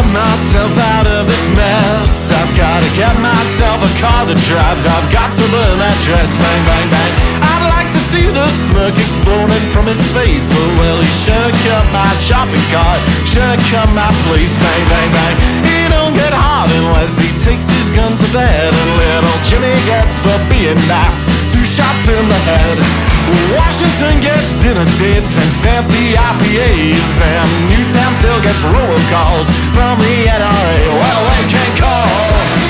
get myself out of this mess. I've gotta get myself a car that drives. I've got to burn that dress. Bang, bang, bang. I'd like to see the smirk exploding from his face. Oh well, he should've cut my shopping cart, should've cut my place. Bang, bang, bang. He don't get hard unless he takes his gun to bed. And little Jimmy gets a being nice, 2 shots in the head. Washington gets dinner dates and fancy IPAs, and Newtown still gets robocalls from the NRA. Well, they can't call,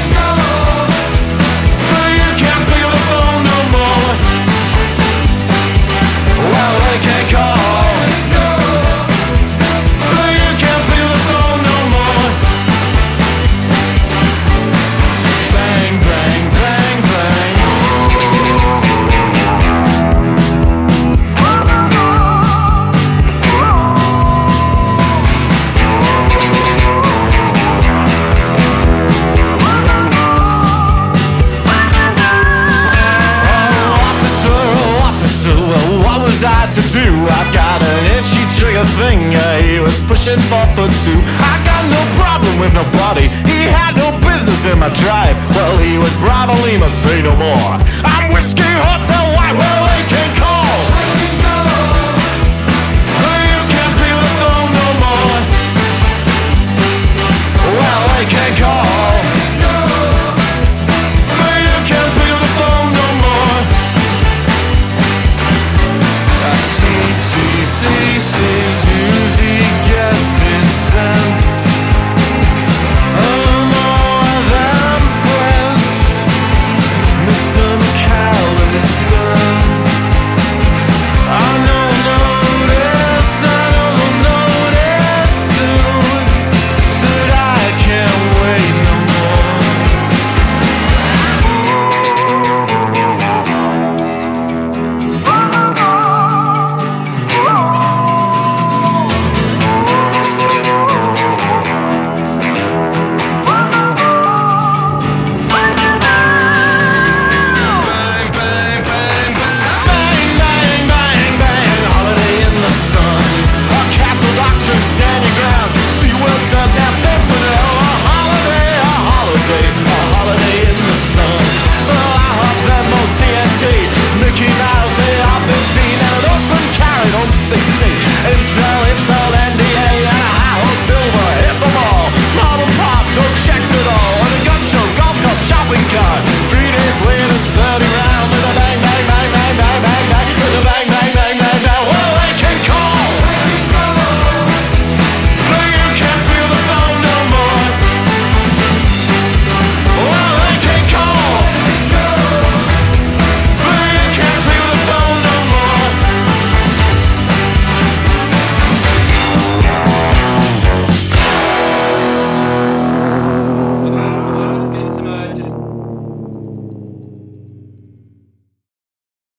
but you can't pick up the phone no more. Well, they can't call, but you can't pick up the phone no more. Bang, bang, bang, bang. To do, I've got an itchy trigger finger. He was pushing 4 foot 2. I got no problem with nobody. He had no business in my drive. Well, he was Bravo Lima, say no more. I'm Whiskey Hotel White. Well, they can't call.